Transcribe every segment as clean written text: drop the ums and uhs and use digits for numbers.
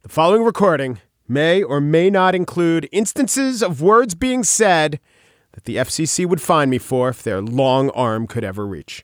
The following recording may or may not include instances of words being said that the FCC would fine me for if their long arm could ever reach.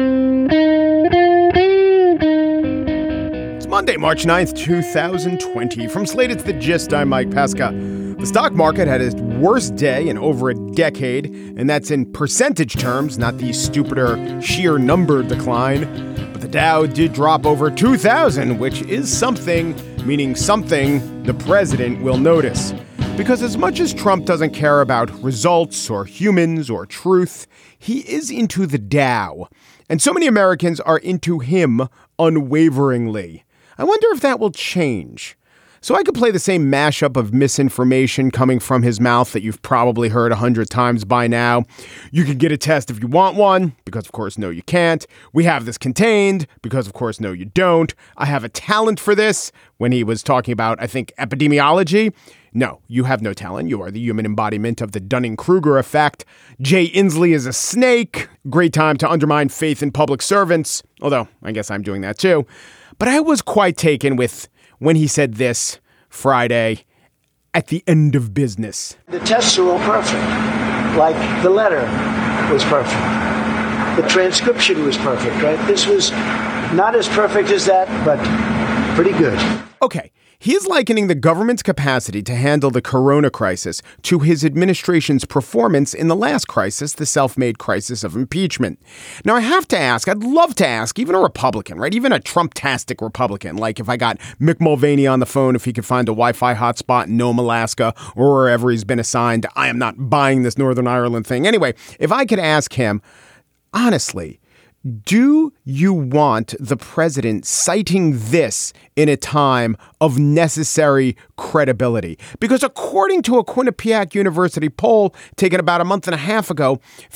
It's Monday, March 9th, 2020. From Slate, it's The Gist. I'm Mike Pesca. The stock market had its worst day in over a decade, and that's in percentage terms, not the stupider sheer number decline. But the Dow did drop over 2,000, which is something, meaning something the president will notice. Because as much as Trump doesn't care about results or humans or truth, he is into the Dow. And so many Americans are into him unwaveringly. I wonder if that will change. So I could play the same mashup of misinformation coming from his mouth that you've probably heard 100 times by now. You can get a test if you want one, because of course, no, you can't. We have this contained, because of course, no, you don't. I have a talent for this, when he was talking about, I think, epidemiology. No, you have no talent. You are the human embodiment of the Dunning-Kruger effect. Jay Inslee is a snake. Great time to undermine faith in public servants. Although, I guess I'm doing that too. But I was quite taken with when he said this Friday at the end of business. The tests are all perfect. Like the letter was perfect. The transcription was perfect, right? This was not as perfect as that, but pretty good. Okay. He is likening the government's capacity to handle the corona crisis to his administration's performance in the last crisis, the self-made crisis of impeachment. Now, I have to ask, I'd love to ask even a Republican, right? Even a Trump-tastic Republican, like if I got Mick Mulvaney on the phone, if he could find a Wi-Fi hotspot in Nome, Alaska, or wherever he's been assigned. I am not buying this Northern Ireland thing. Anyway, if I could ask him, honestly, do you want the president citing this in a time of necessary credibility? Because according to a Quinnipiac University poll taken about a month and a half ago,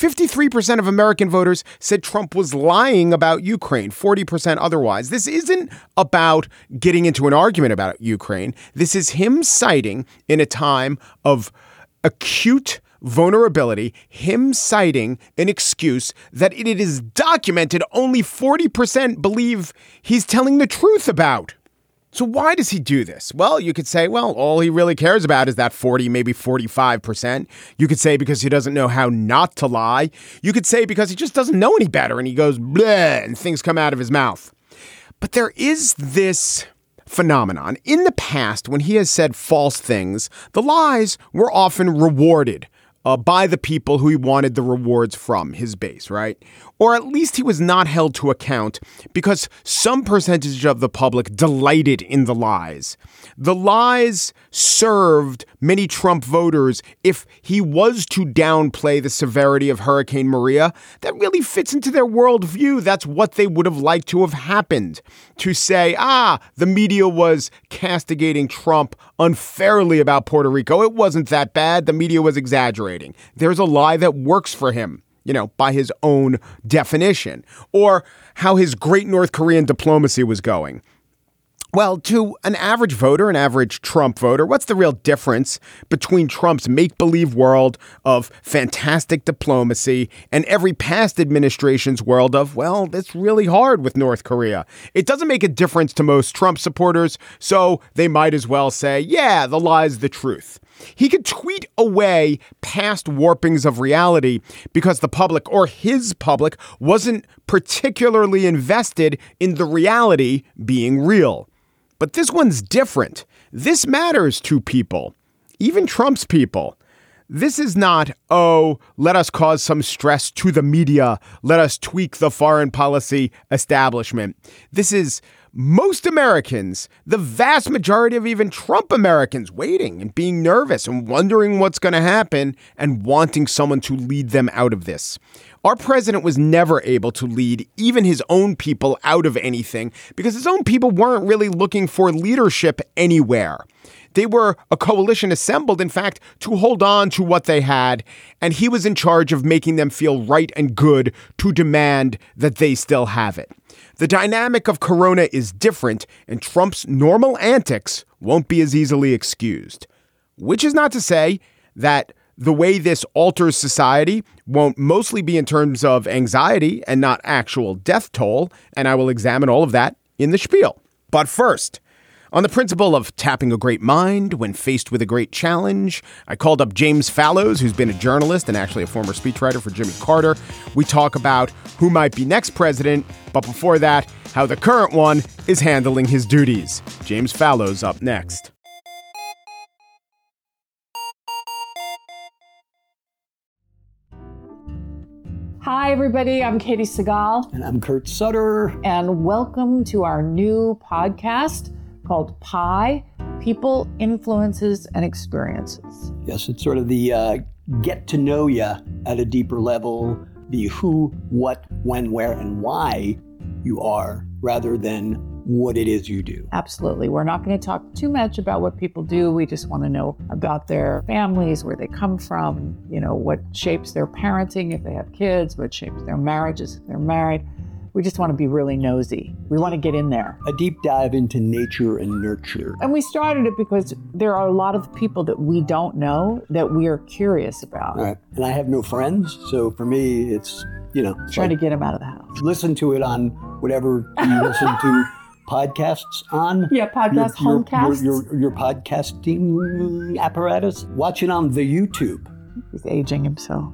53% of American voters said Trump was lying about Ukraine, 40% otherwise. This isn't about getting into an argument about Ukraine. This is him citing in a time of acute vulnerability, him citing an excuse that it is documented only 40% believe he's telling the truth about. So why does he do this? Well, you could say, well, all he really cares about is that 40, maybe 45%. You could say because he doesn't know how not to lie. You could say because he just doesn't know any better and he goes bleh and things come out of his mouth. But there is this phenomenon. In the past, when he has said false things, the lies were often rewarded by the people who he wanted the rewards from, his base, right? Or at least he was not held to account because some percentage of the public delighted in the lies. The lies served many Trump voters. If he was to downplay the severity of Hurricane Maria, that really fits into their worldview. That's what they would have liked to have happened. To say, the media was castigating Trump unfairly about Puerto Rico. It wasn't that bad. The media was exaggerating. There's a lie that works for him, by his own definition. Or how his great North Korean diplomacy was going. Well, to an average voter, an average Trump voter, what's the real difference between Trump's make-believe world of fantastic diplomacy and every past administration's world of, well, it's really hard with North Korea? It doesn't make a difference to most Trump supporters, so they might as well say, yeah, the lie's the truth. He could tweet away past warpings of reality because the public or his public wasn't particularly invested in the reality being real. But this one's different. This matters to people, even Trump's people. This is not, let us cause some stress to the media. Let us tweak the foreign policy establishment. This is most Americans, the vast majority of even Trump Americans, waiting and being nervous and wondering what's going to happen and wanting someone to lead them out of this. Our president was never able to lead even his own people out of anything because his own people weren't really looking for leadership anywhere. They were a coalition assembled, in fact, to hold on to what they had, and he was in charge of making them feel right and good to demand that they still have it. The dynamic of Corona is different, and Trump's normal antics won't be as easily excused. Which is not to say that the way this alters society won't mostly be in terms of anxiety and not actual death toll, and I will examine all of that in the spiel. But first, On the principle of tapping a great mind when faced with a great challenge, I called up James Fallows, who's been a journalist and actually a former speechwriter for Jimmy Carter. We talk about who might be next president, but before that, how the current one is handling his duties. James Fallows up next. Hi, everybody. I'm Katie Segal. And I'm Kurt Sutter. And welcome to our new podcast called PIE, People, Influences, and Experiences. Yes, it's sort of the get to know you at a deeper level, the who, what, when, where, and why you are, rather than what it is you do. Absolutely. We're not going to talk too much about what people do. We just want to know about their families, where they come from, what shapes their parenting if they have kids, what shapes their marriages if they're married. We just want to be really nosy. We want to get in there. A deep dive into nature and nurture. And we started it because there are a lot of people that we don't know that we are curious about. All right. And I have no friends, so for me, it's, trying to get them out of the house. Listen to it on whatever you listen to podcasts on. Yeah, homecasts. Your podcasting apparatus. Watch it on the YouTube. He's aging himself.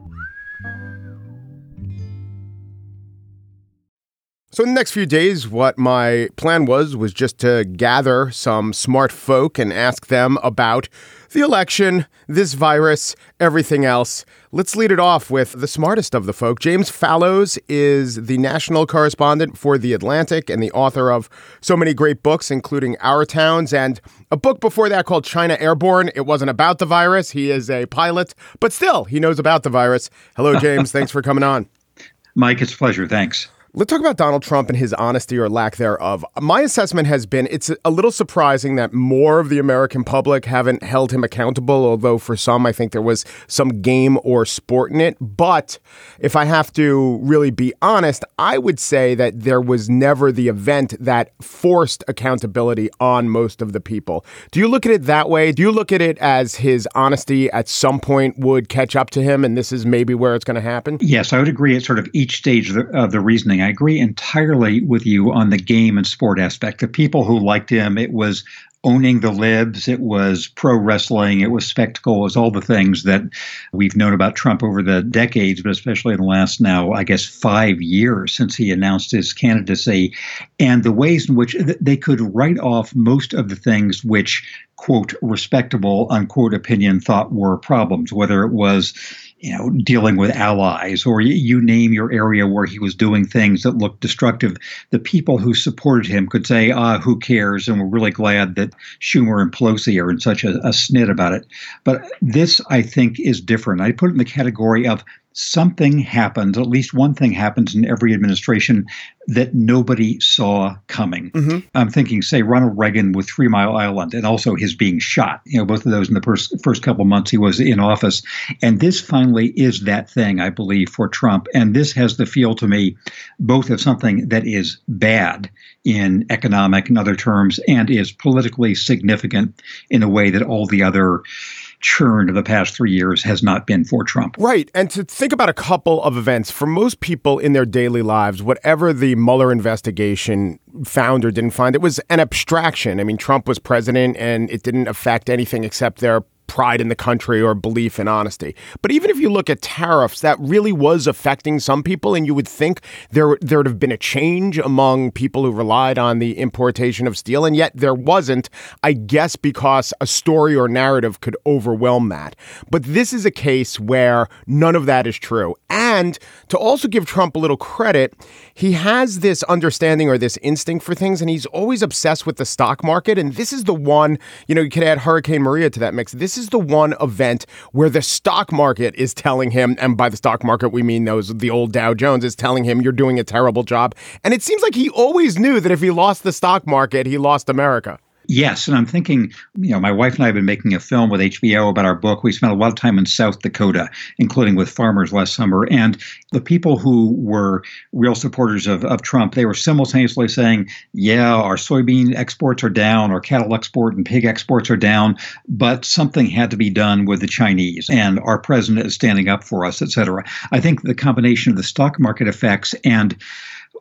So in the next few days, what my plan was just to gather some smart folk and ask them about the election, this virus, everything else. Let's lead it off with the smartest of the folk. James Fallows is the national correspondent for The Atlantic and the author of so many great books, including Our Towns and a book before that called China Airborne. It wasn't about the virus. He is a pilot, but still, he knows about the virus. Hello, James. Thanks for coming on. Mike, it's a pleasure. Thanks. Let's talk about Donald Trump and his honesty or lack thereof. My assessment has been it's a little surprising that more of the American public haven't held him accountable, although for some, I think there was some game or sport in it. But if I have to really be honest, I would say that there was never the event that forced accountability on most of the people. Do you look at it that way? Do you look at it as his honesty at some point would catch up to him and this is maybe where it's going to happen? Yes, I would agree at sort of each stage of the reasoning. I agree entirely with you on the game and sport aspect. The people who liked him, it was owning the libs, it was pro wrestling, it was spectacle, it was all the things that we've known about Trump over the decades, but especially in the last now, I guess, 5 years since he announced his candidacy, and the ways in which they could write off most of the things which, quote, respectable, unquote, opinion thought were problems, whether it was dealing with allies, or you name your area where he was doing things that looked destructive. The people who supported him could say, who cares? And we're really glad that Schumer and Pelosi are in such a snit about it. But this, I think, is different. I put it in the category of something happened, at least one thing happens in every administration that nobody saw coming. Mm-hmm. I'm thinking, say, Ronald Reagan with 3 Mile Island and also his being shot, both of those in the first couple of months he was in office. And this finally is that thing, I believe, for Trump. And this has the feel to me both of something that is bad in economic and other terms and is politically significant in a way that all the other churn of the past 3 years has not been for Trump. Right. And to think about a couple of events, for most people in their daily lives, whatever the Mueller investigation found or didn't find, it was an abstraction. I mean, Trump was president and it didn't affect anything except their pride in the country or belief in honesty. But even if you look at tariffs, that really was affecting some people. And you would think there would have been a change among people who relied on the importation of steel. And yet there wasn't, I guess, because a story or narrative could overwhelm that. But this is a case where none of that is true. And to also give Trump a little credit, he has this understanding or this instinct for things, and he's always obsessed with the stock market. And this is the one, you could add Hurricane Maria to that mix. This is the one event where the stock market is telling him, and by the stock market, we mean the old Dow Jones, is telling him you're doing a terrible job. And it seems like he always knew that if he lost the stock market, he lost America. Yes. And I'm thinking, my wife and I have been making a film with HBO about our book. We spent a lot of time in South Dakota, including with farmers last summer. And the people who were real supporters of Trump, they were simultaneously saying, yeah, our soybean exports are down, our cattle export and pig exports are down, but something had to be done with the Chinese and our president is standing up for us, et cetera. I think the combination of the stock market effects and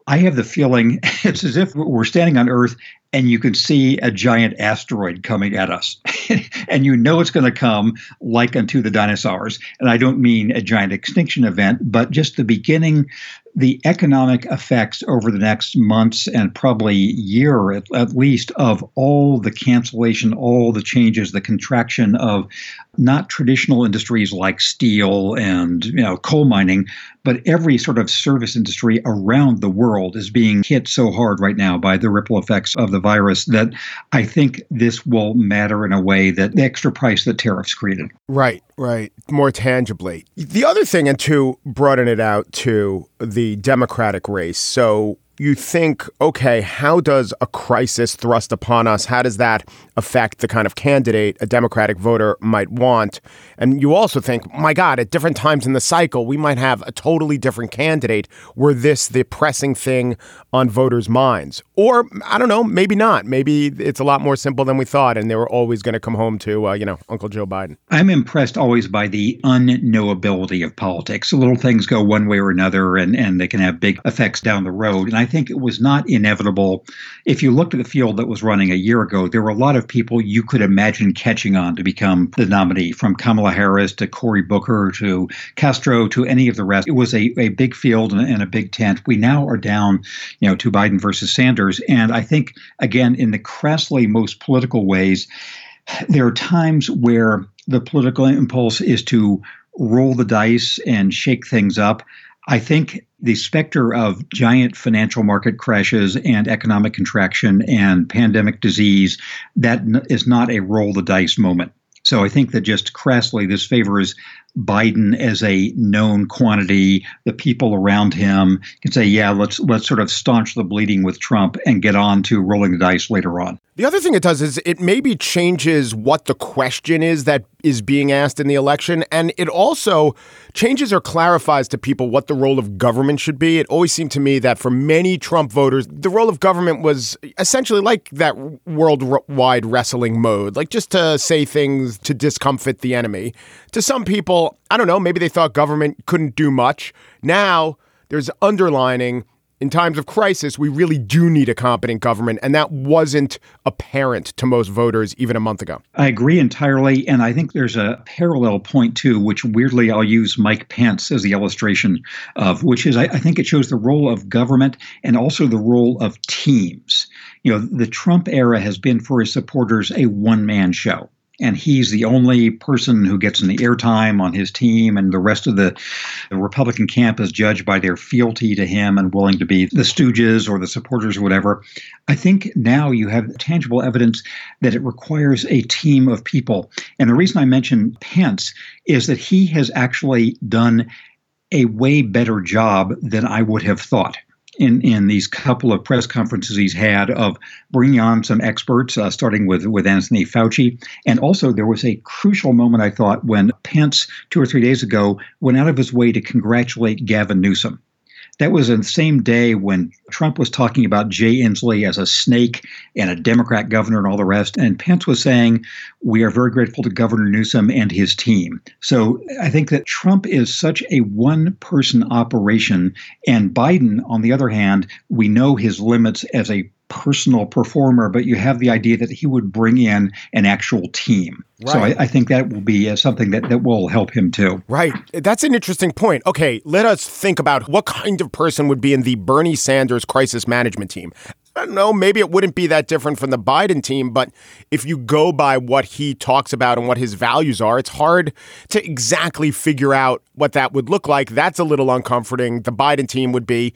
I have the feeling it's as if we're standing on Earth and you can see a giant asteroid coming at us. And you know it's going to come like unto the dinosaurs. And I don't mean a giant extinction event, but just the beginning, the economic effects over the next months and probably year at least of all the cancellation, all the changes, the contraction of not traditional industries like steel and coal mining, but every sort of service industry around the world is being hit so hard right now by the ripple effects of the virus that I think this will matter in a way that the extra price that tariffs created. Right. More tangibly. The other thing, and to broaden it out to the Democratic race. So you think, okay, how does a crisis thrust upon us? How does that affect the kind of candidate a Democratic voter might want? And you also think, my God, at different times in the cycle, we might have a totally different candidate were this the pressing thing on voters' minds. Or, I don't know, maybe not. Maybe it's a lot more simple than we thought, and they were always going to come home to, Uncle Joe Biden. I'm impressed always by the unknowability of politics. Little things go one way or another, and they can have big effects down the road. And I think it was not inevitable. If you looked at the field that was running a year ago, there were a lot of people you could imagine catching on to become the nominee, from Kamala Harris to Cory Booker to Castro to any of the rest. It was a big field and a big tent. We now are down, to Biden versus Sanders. And I think, again, in the crassly most political ways, there are times where the political impulse is to roll the dice and shake things up. I think the specter of giant financial market crashes and economic contraction and pandemic disease, that is not a roll the dice moment. So I think that just crassly, this favors Biden as a known quantity. The people around him can say, yeah, let's sort of staunch the bleeding with Trump and get on to rolling the dice later on. The other thing it does is it maybe changes what the question is that is being asked in the election. And it also changes or clarifies to people what the role of government should be. It always seemed to me that for many Trump voters, the role of government was essentially like that worldwide wrestling mode, like just to say things to discomfit the enemy. To some people, I don't know, maybe they thought government couldn't do much. Now there's underlining, in times of crisis, we really do need a competent government. And that wasn't apparent to most voters even a month ago. I agree entirely. And I think there's a parallel point, too, which weirdly I'll use Mike Pence as the illustration of, which is I think it shows the role of government and also the role of teams. The Trump era has been for his supporters a one-man show. And he's the only person who gets in the airtime on his team, and the rest of the Republican camp is judged by their fealty to him and willing to be the stooges or the supporters or whatever. I think now you have tangible evidence that it requires a team of people. And the reason I mention Pence is that he has actually done a way better job than I would have thought in these couple of press conferences he's had of bringing on some experts, starting with Anthony Fauci. And also there was a crucial moment, I thought, when Pence 2 or 3 days ago went out of his way to congratulate Gavin Newsom. That was on the same day when Trump was talking about Jay Inslee as a snake and a Democrat governor and all the rest. And Pence was saying, we are very grateful to Governor Newsom and his team. So I think that Trump is such a one-person operation. And Biden, on the other hand, we know his limits as a personal performer, but you have the idea that he would bring in an actual team. Right. So I think that will be something that will help him too. Right. That's an interesting point. Okay, let us think about what kind of person would be in the Bernie Sanders crisis management team. I don't know, maybe it wouldn't be that different from the Biden team, but if you go by what he talks about and what his values are, it's hard to exactly figure out what that would look like. That's a little uncomforting. The Biden team would be,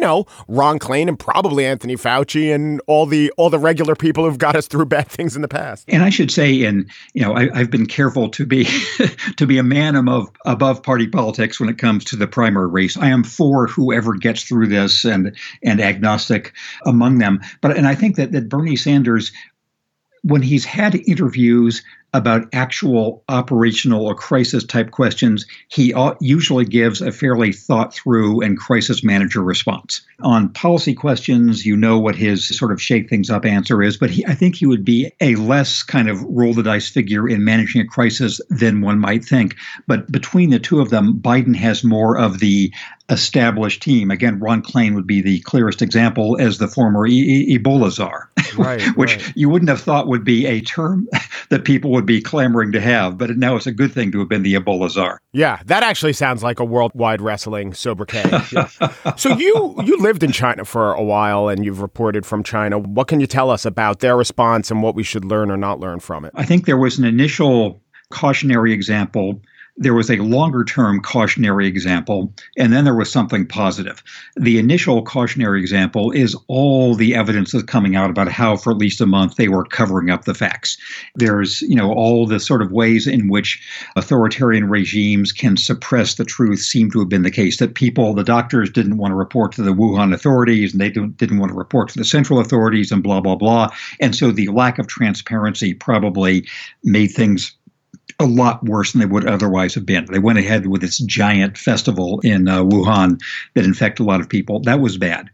Ron Klain and probably Anthony Fauci and all the regular people who've got us through bad things in the past. And I should say, I've been careful to be to be a man above party politics when it comes to the primary race. I am for whoever gets through this and agnostic among them. But I think that Bernie Sanders, when he's had interviews about actual operational or crisis type questions, he usually gives a fairly thought through and crisis manager response. On policy questions, what his sort of shake things up answer is, but I think he would be a less kind of roll the dice figure in managing a crisis than one might think. But between the two of them, Biden has more of the established team. Again, Ron Klain would be the clearest example as the former Ebola czar, right, which right. you wouldn't have thought would be a term that people would be clamoring to have. But now it's a good thing to have been the Ebola czar. Yeah, that actually sounds like a worldwide wrestling sobriquet. Yeah. So you lived in China for a while and you've reported from China. What can you tell us about their response and what we should learn or not learn from it? I think there was an initial cautionary example. There was a longer-term cautionary example, and then there was something positive. The initial cautionary example is all the evidence that's coming out about how, for at least a month, they were covering up the facts. There's, all the sort of ways in which authoritarian regimes can suppress the truth seem to have been the case. That the doctors didn't want to report to the Wuhan authorities, and they didn't want to report to the central authorities, and blah, blah, blah. And so the lack of transparency probably made things a lot worse than they would otherwise have been. They went ahead with this giant festival in Wuhan that infected a lot of people. That was bad.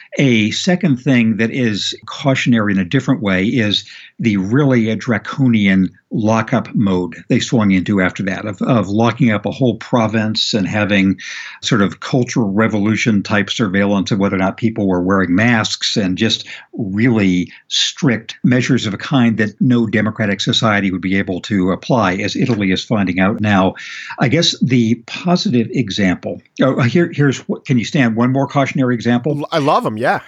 A second thing that is cautionary in a different way is the really draconian lockup mode they swung into after that, of locking up a whole province and having sort of cultural revolution type surveillance of whether or not people were wearing masks, and just really strict measures of a kind that no democratic society would be able to apply, as Italy is finding out now. I guess the positive example, here's what, can you stand one more cautionary example? I love them, yeah.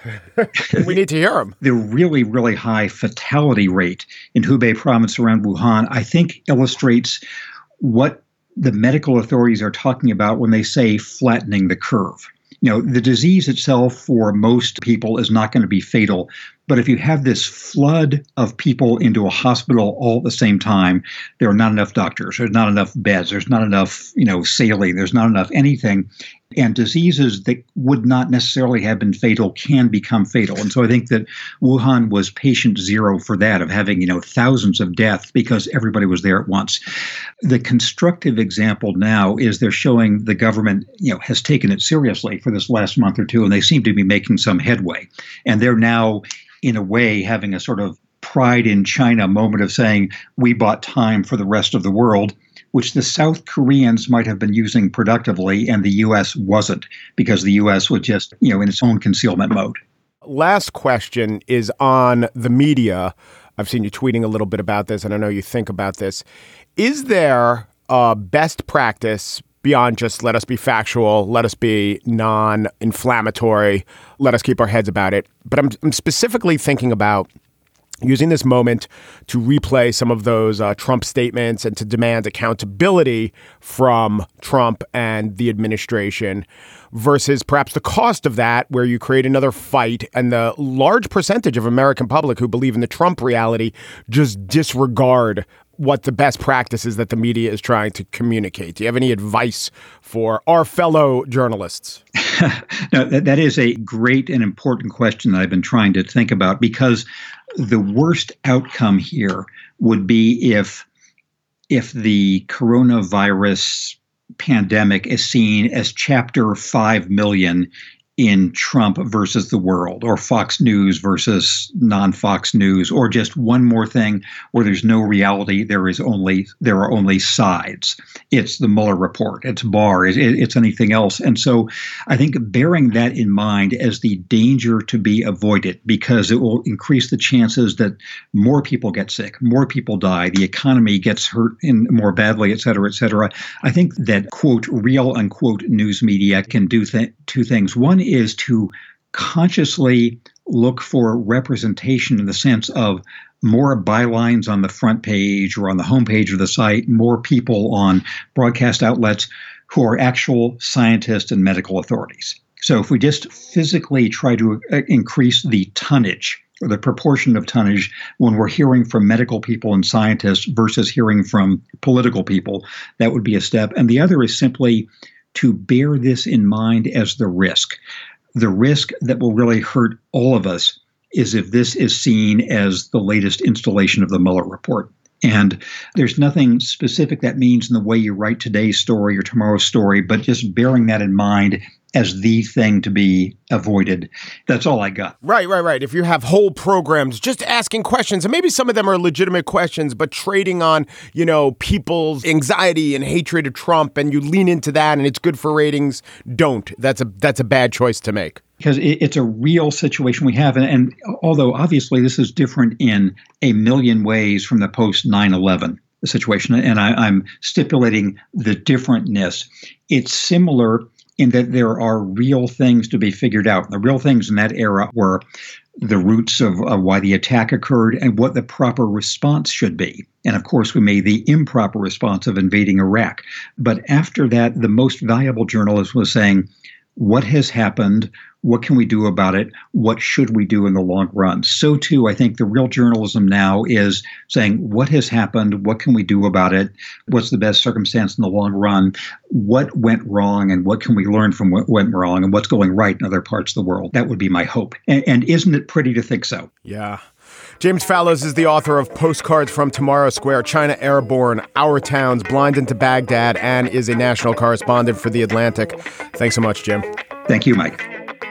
We need to hear them. The really, really high fatality rate in Hubei province around Wuhan, I think, illustrates what the medical authorities are talking about when they say flattening the curve. The disease itself for most people is not going to be fatal. But if you have this flood of people into a hospital all at the same time, there are not enough doctors, there's not enough beds, there's not enough, saline, there's not enough anything. And diseases that would not necessarily have been fatal can become fatal. And so I think that Wuhan was patient zero for that, of having, thousands of deaths because everybody was there at once. The constructive example now is they're showing the government, has taken it seriously for this last month or two, and they seem to be making some headway. And they're now, in a way, having a sort of pride in China moment of saying, we bought time for the rest of the world, which the South Koreans might have been using productively and the U.S. wasn't, because the U.S. was just, in its own concealment mode. Last question is on the media. I've seen you tweeting a little bit about this, and I know you think about this. Is there a best practice beyond just let us be factual, let us be non-inflammatory, let us keep our heads about it? But I'm specifically thinking about using this moment to replay some of those Trump statements and to demand accountability from Trump and the administration, versus perhaps the cost of that, where you create another fight and the large percentage of American public who believe in the Trump reality just disregard what the best practices that the media is trying to communicate. Do you have any advice for our fellow journalists? No, that is a great and important question that I've been trying to think about, because the worst outcome here would be if the coronavirus pandemic is seen as chapter 5 million in Trump versus the world, or Fox News versus non-Fox News, or just one more thing where there's no reality, there are only sides. It's the Mueller report, it's Barr, it's anything else. And so I think bearing that in mind as the danger to be avoided, because it will increase the chances that more people get sick, more people die, the economy gets hurt more badly, et cetera, et cetera. I think that, quote, real, unquote, news media can do two things. One is to consciously look for representation in the sense of more bylines on the front page or on the homepage of the site, more people on broadcast outlets who are actual scientists and medical authorities. So if we just physically try to increase the tonnage, or the proportion of tonnage, when we're hearing from medical people and scientists versus hearing from political people, that would be a step. And the other is simply to bear this in mind as the risk. The risk that will really hurt all of us is if this is seen as the latest installation of the Mueller report. And there's nothing specific that means in the way you write today's story or tomorrow's story, but just bearing that in mind as the thing to be avoided. That's all I got. Right. If you have whole programs just asking questions, and maybe some of them are legitimate questions, but trading on, people's anxiety and hatred of Trump, and you lean into that and it's good for ratings, don't. That's a bad choice to make. Because it's a real situation we have. And although obviously this is different in a million ways from the post 9/11 situation, and I'm stipulating the differentness, it's similar in that there are real things to be figured out. The real things in that era were the roots of why the attack occurred and what the proper response should be. And of course, we made the improper response of invading Iraq. But after that, the most valuable journalist was saying, what has happened? What can we do about it? What should we do in the long run? So too, I think the real journalism now is saying, what has happened? What can we do about it? What's the best circumstance in the long run? What went wrong and what can we learn from what went wrong and what's going right in other parts of the world? That would be my hope. And isn't it pretty to think so? Yeah. James Fallows is the author of Postcards from Tomorrow Square, China Airborne, Our Towns, Blind into Baghdad, and is a national correspondent for The Atlantic. Thanks so much, Jim. Thank you, Mike.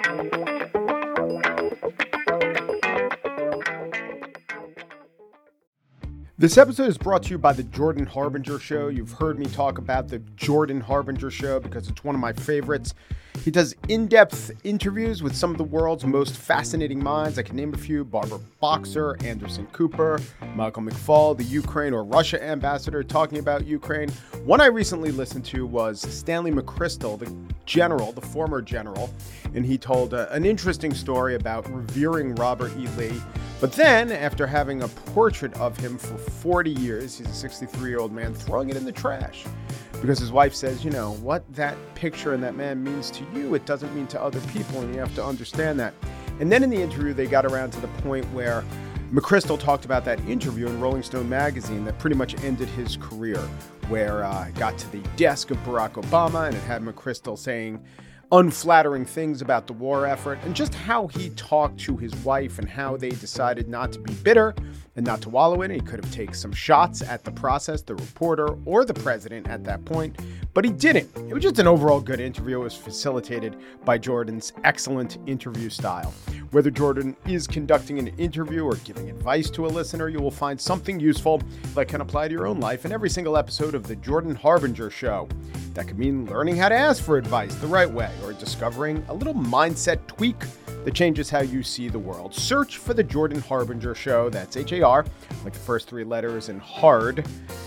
This episode is brought to you by the Jordan Harbinger Show. You've heard me talk about the Jordan Harbinger Show because it's one of my favorites. He does in-depth interviews with some of the world's most fascinating minds. I can name a few: Barbara Boxer, Anderson Cooper, Michael McFaul, the Ukraine or Russia ambassador talking about Ukraine. One I recently listened to was Stanley McChrystal, the former general, and he told an interesting story about revering Robert E. Lee. But then, after having a portrait of him for 40 years, he's a 63-year-old man, throwing it in the trash. Because his wife says, what that picture and that man means to you, it doesn't mean to other people, and you have to understand that. And then in the interview, they got around to the point where McChrystal talked about that interview in Rolling Stone magazine that pretty much ended his career, where it got to the desk of Barack Obama, and it had McChrystal saying unflattering things about the war effort, and just how he talked to his wife and how they decided not to be bitter and not to wallow in it. He could have taken some shots at the process, the reporter, or the president at that point, but he didn't. It was just an overall good interview. It was facilitated by Jordan's excellent interview style. Whether Jordan is conducting an interview or giving advice to a listener, you will find something useful that can apply to your own life in every single episode of The Jordan Harbinger Show. That could mean learning how to ask for advice the right way, or discovering a little mindset tweak that changes how you see the world. Search for The Jordan Harbinger Show. That's H-A-R, like the first three letters, and hard,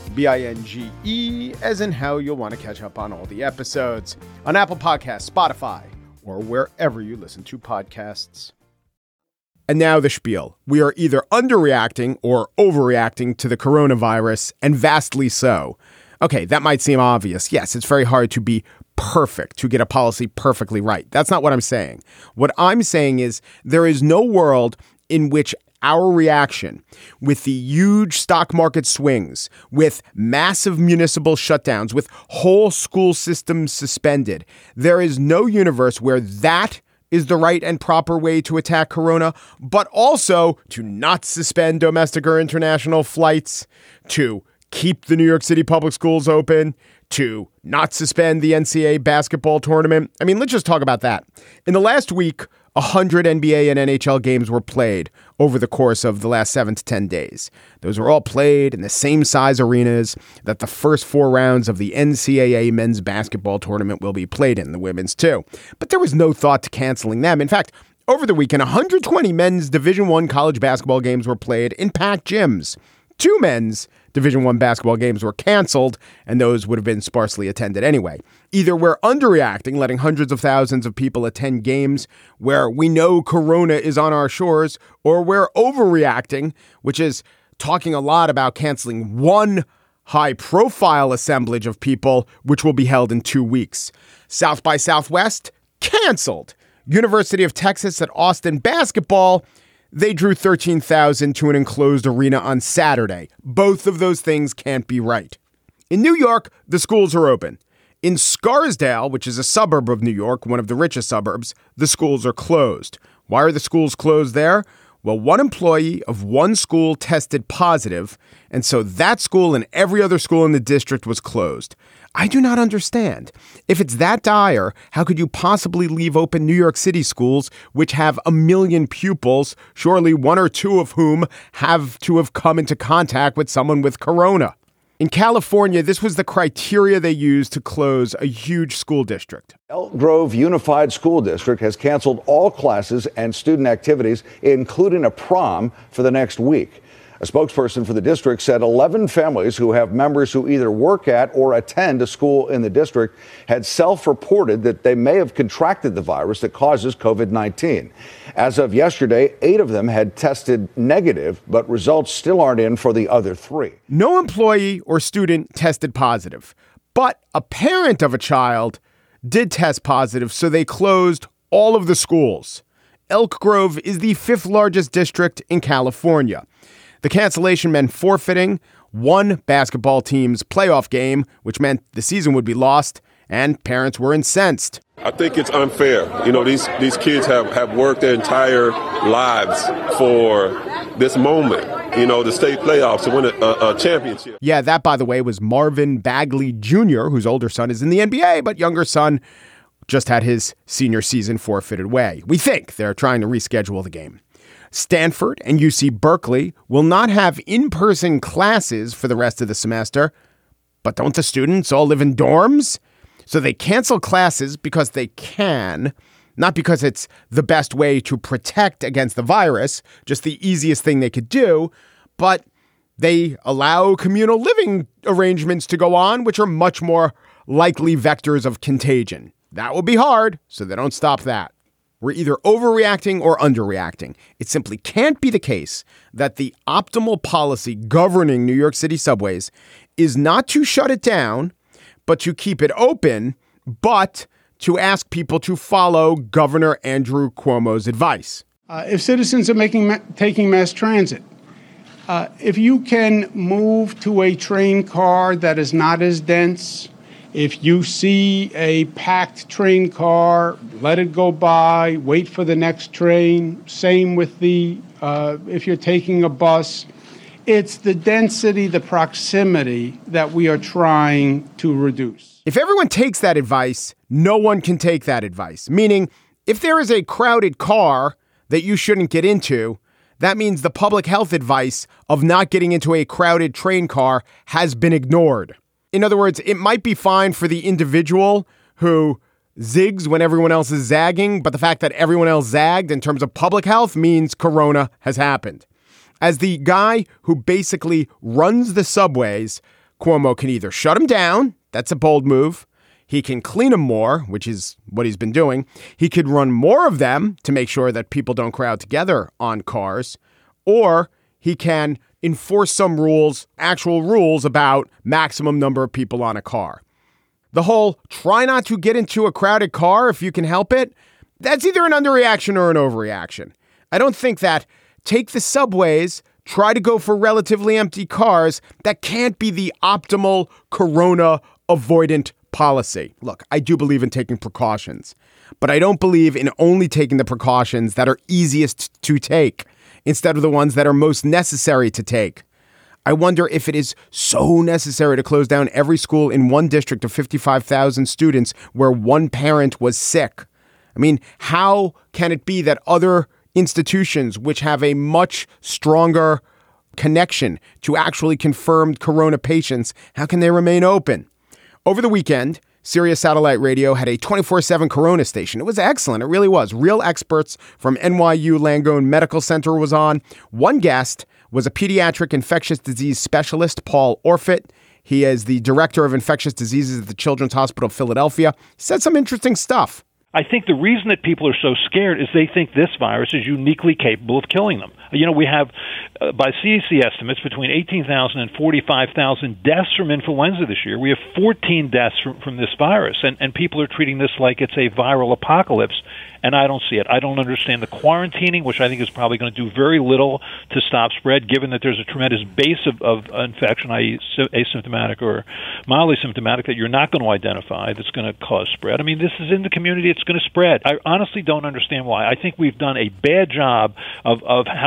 B-I-N-G-E, as in how you'll want to catch up on all the episodes on Apple Podcasts, Spotify, or wherever you listen to podcasts. And now the spiel. We are either underreacting or overreacting to the coronavirus, and vastly so. Okay, that might seem obvious. Yes, it's very hard to be perfect, to get a policy perfectly right. That's not what I'm saying. What I'm saying is there is no world in which our reaction, with the huge stock market swings, with massive municipal shutdowns, with whole school systems suspended, there is no universe where that is the right and proper way to attack corona, but also to not suspend domestic or international flights, to keep the New York City public schools open, to not suspend the NCAA basketball tournament. I mean, let's just talk about that. In the last week, 100 NBA and NHL games were played over the course of the last 7 to 10 days. Those were all played in the same size arenas that the first 4 rounds of the NCAA men's basketball tournament will be played in, the women's too. But there was no thought to canceling them. In fact, over the weekend, 120 men's Division I college basketball games were played in packed gyms. 2 men's Division I basketball games were canceled, and those would have been sparsely attended anyway. Either we're underreacting, letting hundreds of thousands of people attend games where we know corona is on our shores, or we're overreacting, which is talking a lot about canceling one high-profile assemblage of people, which will be held in 2 weeks. South by Southwest, canceled. University of Texas at Austin basketball, they drew 13,000 to an enclosed arena on Saturday. Both of those things can't be right. In New York, the schools are open. In Scarsdale, which is a suburb of New York, one of the richest suburbs, the schools are closed. Why are the schools closed there? Well, one employee of one school tested positive, and so that school and every other school in the district was closed. I do not understand. If it's that dire, how could you possibly leave open New York City schools, which have 1 million pupils, surely 1 or 2 of whom have to have come into contact with someone with corona? In California, this was the criteria they used to close a huge school district. Elk Grove Unified School District has canceled all classes and student activities, including a prom, for the next week. A spokesperson for the district said 11 families who have members who either work at or attend a school in the district had self-reported that they may have contracted the virus that causes COVID-19. As of yesterday, 8 of them had tested negative, but results still aren't in for the other 3. No employee or student tested positive, but a parent of a child did test positive, so they closed all of the schools. Elk Grove is the 5th largest district in California. The cancellation meant forfeiting one basketball team's playoff game, which meant the season would be lost, and parents were incensed. I think it's unfair. You know, these kids have worked their entire lives for this moment, you know, the state playoffs to win a championship. Yeah, that, by the way, was Marvin Bagley Jr., whose older son is in the NBA, but younger son just had his senior season forfeited away. We think they're trying to reschedule the game. Stanford and UC Berkeley will not have in-person classes for the rest of the semester. But don't the students all live in dorms? So they cancel classes because they can, not because it's the best way to protect against the virus, just the easiest thing they could do. But they allow communal living arrangements to go on, which are much more likely vectors of contagion. That will be hard, so they don't stop that. We're either overreacting or underreacting. It simply can't be the case that the optimal policy governing New York City subways is not to shut it down, but to keep it open, but to ask people to follow Governor Andrew Cuomo's advice. If citizens are taking mass transit, if you can move to a train car that is not as dense, if you see a packed train car, let it go by, wait for the next train. Same with if you're taking a bus. It's the density, the proximity that we are trying to reduce. If everyone takes that advice, no one can take that advice. Meaning, if there is a crowded car that you shouldn't get into, that means the public health advice of not getting into a crowded train car has been ignored. In other words, it might be fine for the individual who zigs when everyone else is zagging, but the fact that everyone else zagged in terms of public health means corona has happened. As the guy who basically runs the subways, Cuomo can either shut them down, that's a bold move. He can clean them more, which is what he's been doing. He could run more of them to make sure that people don't crowd together on cars, or he can enforce some rules, actual rules about maximum number of people on a car. The whole try not to get into a crowded car if you can help it, that's either an underreaction or an overreaction. I don't think that take the subways, try to go for relatively empty cars, that can't be the optimal corona avoidant policy. Look, I do believe in taking precautions, but I don't believe in only taking the precautions that are easiest to take instead of the ones that are most necessary to take. I wonder if it is so necessary to close down every school in one district of 55,000 students where one parent was sick. I mean, how can it be that other institutions which have a much stronger connection to actually confirmed corona patients, how can they remain open? Over the weekend, Sirius Satellite Radio had a 24/7 corona station. It was excellent. It really was. Real experts from NYU Langone Medical Center was on. One guest was a pediatric infectious disease specialist, Paul Orfit. He is the director of infectious diseases at the Children's Hospital of Philadelphia. He said some interesting stuff. I think the reason that people are so scared is they think this virus is uniquely capable of killing them. You know, we have, by CDC estimates, between 18,000 and 45,000 deaths from influenza this year. We have 14 deaths from this virus, and people are treating this like it's a viral apocalypse, and I don't see it. I don't understand the quarantining, which I think is probably going to do very little to stop spread, given that there's a tremendous base of infection, i.e. asymptomatic or mildly symptomatic, that you're not going to identify that's going to cause spread. I mean, this is in the community. It's going to spread. I honestly don't understand why. I think we've done a bad job of how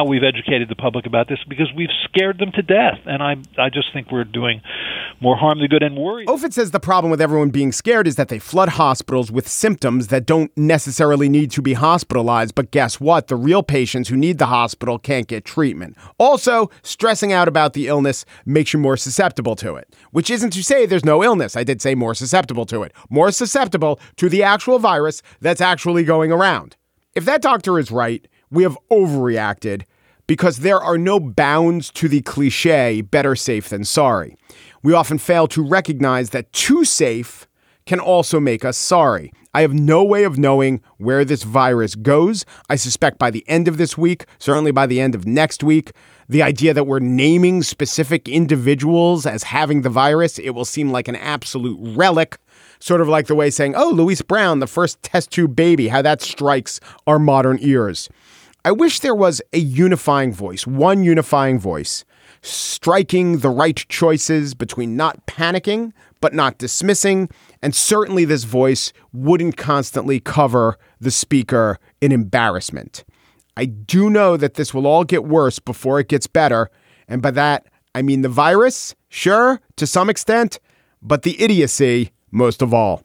we've educated the public about this, because we've scared them to death. And I just think we're doing more harm than good and worry. Offutt says the problem with everyone being scared is that they flood hospitals with symptoms that don't necessarily need to be hospitalized. But guess what? The real patients who need the hospital can't get treatment. Also, stressing out about the illness makes you more susceptible to it, which isn't to say there's no illness. I did say more susceptible to it, more susceptible to the actual virus that's actually going around. If that doctor is right, we have overreacted, because there are no bounds to the cliche, better safe than sorry. We often fail to recognize that too safe can also make us sorry. I have no way of knowing where this virus goes. I suspect by the end of this week, certainly by the end of next week, the idea that we're naming specific individuals as having the virus, it will seem like an absolute relic, sort of like the way saying, oh, Louise Brown, the first test tube baby, how that strikes our modern ears. I wish there was a unifying voice, one unifying voice, striking the right choices between not panicking, but not dismissing. And certainly this voice wouldn't constantly cover the speaker in embarrassment. I do know that this will all get worse before it gets better. And by that, I mean the virus, sure, to some extent, but the idiocy most of all.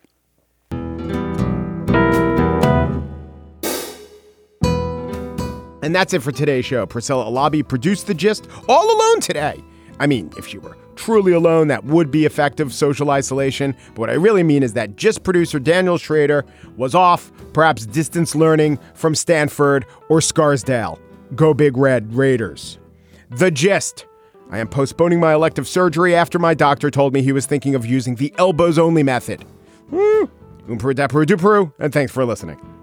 And that's it for today's show. Priscilla Alabi produced The Gist all alone today. I mean, if she were truly alone, that would be effective social isolation. But what I really mean is that Gist producer Daniel Schrader was off, perhaps distance learning from Stanford or Scarsdale. Go Big Red Raiders. The Gist. I am postponing my elective surgery after my doctor told me he was thinking of using the elbows only method. And thanks for listening.